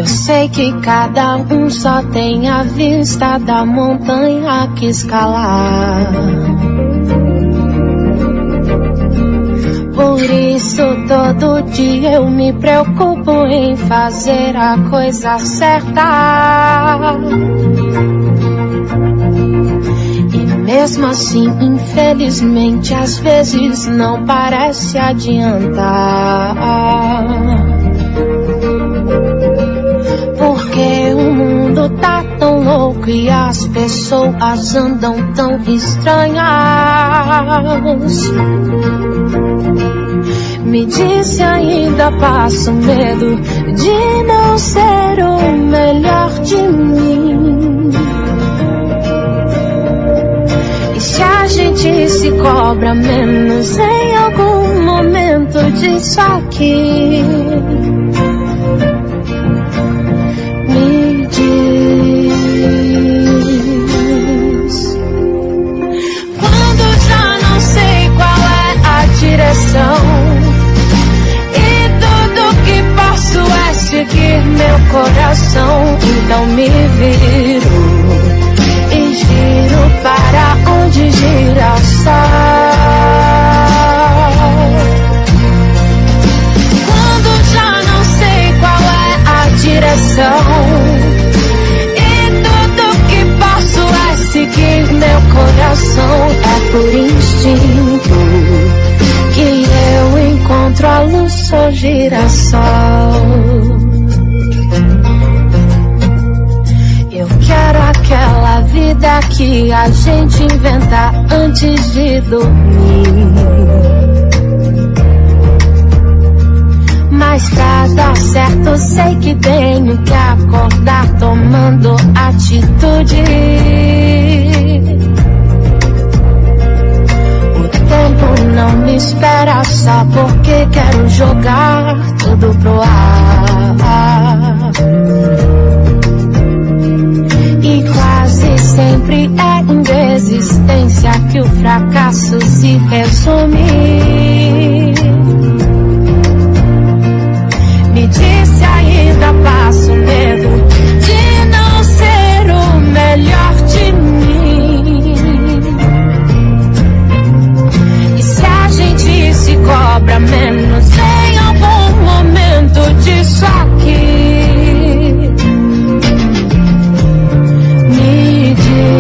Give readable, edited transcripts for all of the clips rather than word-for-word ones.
sei que cada um só tem a vista da montanha que escalar. Por isso todo dia eu me preocupo em fazer a coisa certa. E mesmo assim, infelizmente, às vezes não parece adiantar. Porque o mundo tá tão louco e as pessoas andam tão estranhas. Me disse ainda passo medo de não ser o melhor de mim. E se a gente se cobra menos em algum momento disso aqui? Me diz. Quando já não sei qual é a direção e tudo que posso é seguir meu coração, então me viro e giro para onde gira o sol. Quando já não sei qual é a direção e tudo que posso é seguir meu coração, é por instinto que eu encontro a luz, sou girassol. Eu quero aquela vida que a gente inventa antes de dormir. Mas pra dar certo sei que tenho que acordar tomando atitude. O tempo não me espera só porque quero jogar tudo pro ar. E quase sempre é em desistência que o fracasso se resume. Me disse ainda passo medo de não ser o melhor de mim. E se a gente se cobra menos em algum momento disso aqui? Me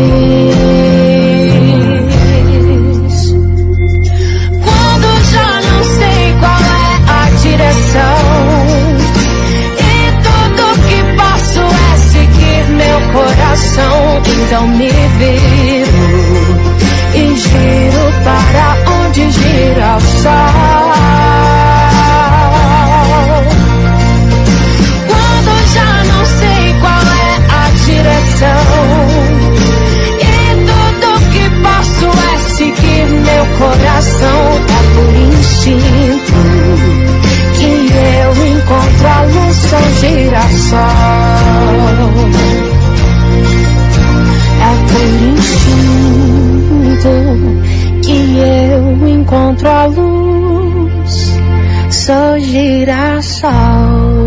diz. Quando já não sei qual é a direção e tudo que posso é seguir meu coração, então me viro e giro para onde gira o sol. Quando já não sei qual é a direção e tudo que posso é seguir meu coração, é por instinto que eu encontro a luz, sou girassol. É por instinto que eu encontro a luz, sou girassol.